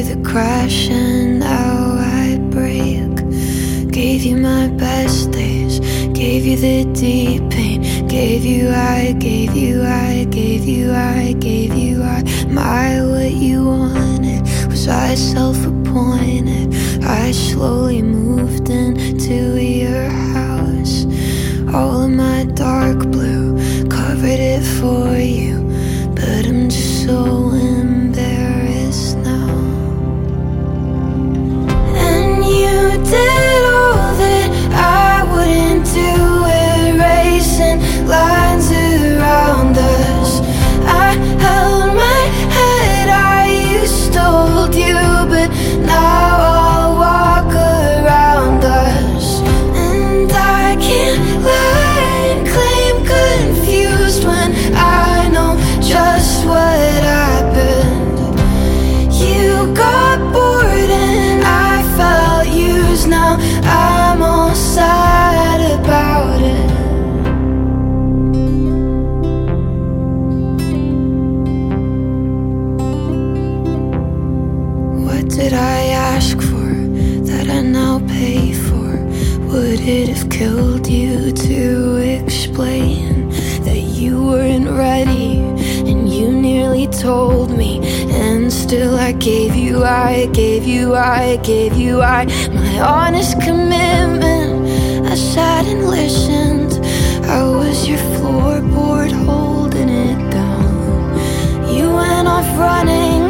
through the crash and now I break. Gave you my best days, gave you the deep pain, gave you I, gave you I, gave you I, gave you I. My what you wanted, was I self-appointed? I slowly moved into your house. All of my dark blue covered it for you, but I'm just so embarrassed now. And you did all that I wouldn't do, erasing lines around us. I held my head, I used to hold you, but now I'll walk around us. And I can't lie and claim confused when I know just what happened. You got bored and I felt used, now I'm all sad about it. What did I ask for that I now pay for? Would it have killed you to explain that you weren't ready and you nearly told me? And still I gave you I, gave you I, gave you I, my honest commitment. I sat and listened, I was your floorboard holding it down. You went off running